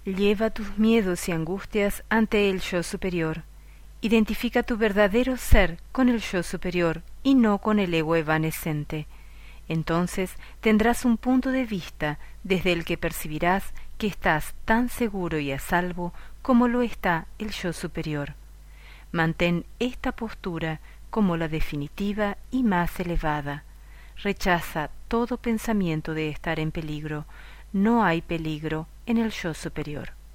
Lleva tus miedos y angustias ante el yo superior. Identifica tu verdadero ser con el yo superior y no con el ego evanescente. Entonces tendrás un punto de vista desde el que percibirás que estás tan seguro y a salvo como lo está el yo superior. Mantén esta postura como la definitiva y más elevada. Rechaza todo pensamiento de estar en peligro. No hay peligro en el yo superior.